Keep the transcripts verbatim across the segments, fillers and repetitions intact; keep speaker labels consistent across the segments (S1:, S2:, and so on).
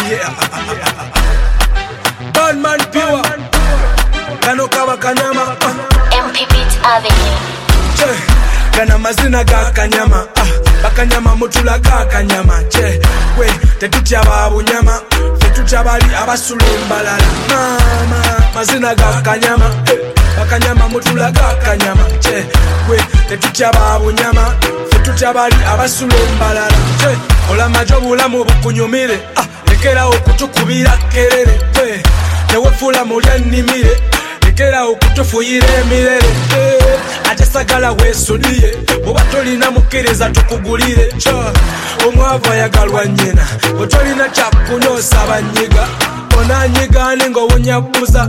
S1: yeah. Bad man pure. Kano kawa kanyama.
S2: M P Beat Avenue.
S1: Che, kana mazina ga kanyama. Bakanyama mutula ga kanyama. Che, we tetutya babu nyama. Tetutya bali abasula embalala. Mama, mazina ga kanyama. Bakanyama mutula ga kanyama. Che, we tetutya babu nyama. Tetutya bali abasula embalala. Che, ola majo bulamu bukunyumire. Ah, lekera okutukubira kerere. We, tewefula mulya nnimire. Lekera okutufuyira emirere. Ate sagala weesuliye. Bw'oba tolina mukkiriza tukugulire. Omwavu ayagalwa nnyina. Bwe tolina kyakunoosa banyiga. Onanyigane ng'owunyabbuza.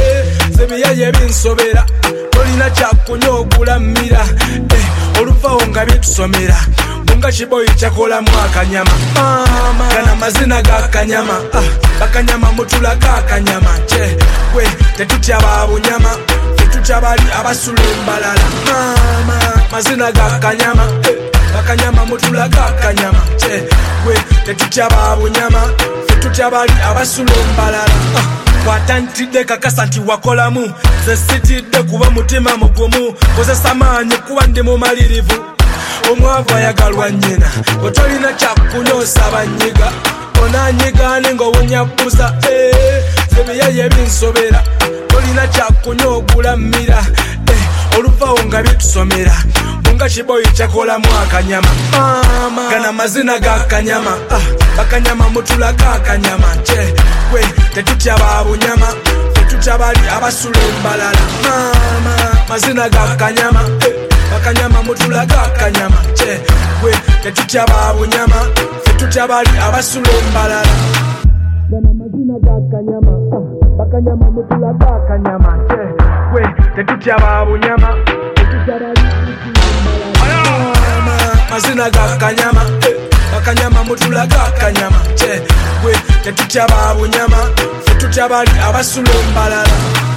S1: Sebiyaye binsobera. Tolina kyakunywa ogula mmira. Oluvaawo nga bitusomera. Munga kiboyi kyakolamu akanyama. Mama, kana mazina ga kanyama. Bakanyama mutula ga kanyama. Che, we tetutya babu nyama. Tetutya bali abasula embalala. Mama, mazina ga kanyama. Bakanyama mutula ga kanyama. Che, we tetutya babu nyama. Tetutya bali abasula embalala. Watantidde kakasa nti wakolamu. Ze sitidde kuba mutima mugumu. Kozesa maanyi kuba ndi mumalirivu. Omwavu ayagalwa nnyina. Bwe tolina kyakunoosa banyiga. Onanyigane ng'owunyabbuza. Sebiyaye binsobera. Tolina kyakunywa ogula mmira. Oluvaawo nga bitusomera. Munga kiboyi kyakolamu akanyama. Mama, gana mazina ga kanyama. Bakanyama mutula ga kanyama. Che, we tetutya babu nyama. Tetutya bali abasula embalala. Mama, mazina ga kanyama. Bakanyama mutula ga kanyama. Che, we tetutya babu nyama. Tetutya bali abasula embalala. Gana mazina ga kanyama. Bakanyama mutula ga kanyama. Che, we tetutya babu nyama. Tetutya bali mazina ga kanyama. Bakanyama mutula ga kanyama. Che, we tetutya babu nyama. Tetutya bali abasula embalala.